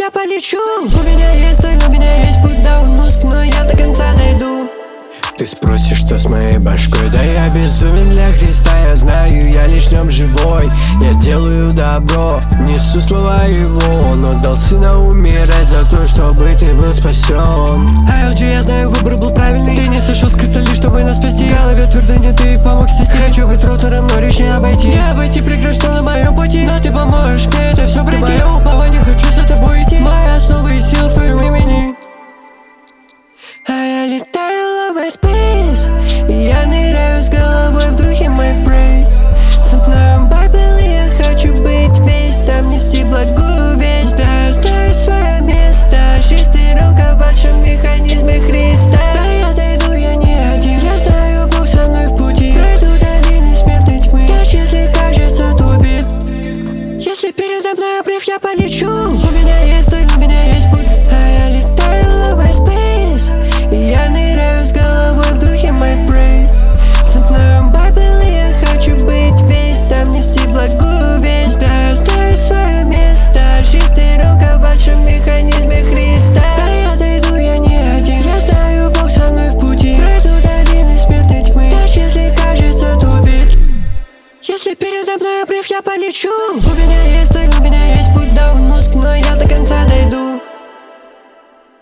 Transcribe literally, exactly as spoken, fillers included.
я полечу. У меня есть цель, у меня есть путь до узкий, но я до конца дойду. Ты спросишь, что с моей башкой? Да я безумен для Христа, я знаю, я лишь в нем живой. Я делаю добро, несу слова его. Он отдал сына умирать за то, чтобы ты был спасен. эй эл джи, я знаю, выбор был правильный. Ты не сошел с кресла лишь чтобы нас спасти. В голове твердыня, ты их помог снести. Хочу быть рутером, но речь не обойти. Не обойти преград, что на моем пути. Но ты поможешь мне это все пройти. Мое упование, хочу за тобой идти. Моя основа и сила в твоем имени. А я летаю в space, и я ныряю с головой в духе my praise. Знаю Байбл, и я хочу быть весь, там нести благую весть. Да, я знаю свое место, шестеренка в большом механизме Христа. Да, я дойду, я не один, я знаю, Бог со мной в пути. Пройду долины смертной тьмы, даже если кажется тупик. Если передо мной обрыв, я полечу. У меня есть цель, у меня есть путь. А я летаю в space, и я ныряю с головой в духе my praise. Знаю Байбл, и я хочу быть весь, там нести благую весть. Да, я знаю свое место, шестеренка в большом механизме Христа. Да, я дойду, я не один, я знаю, Бог со мной в пути. Пройду долины смертной тьмы, даже если кажется тупик. Если передо мной обрыв, я полечу. У меня есть цель,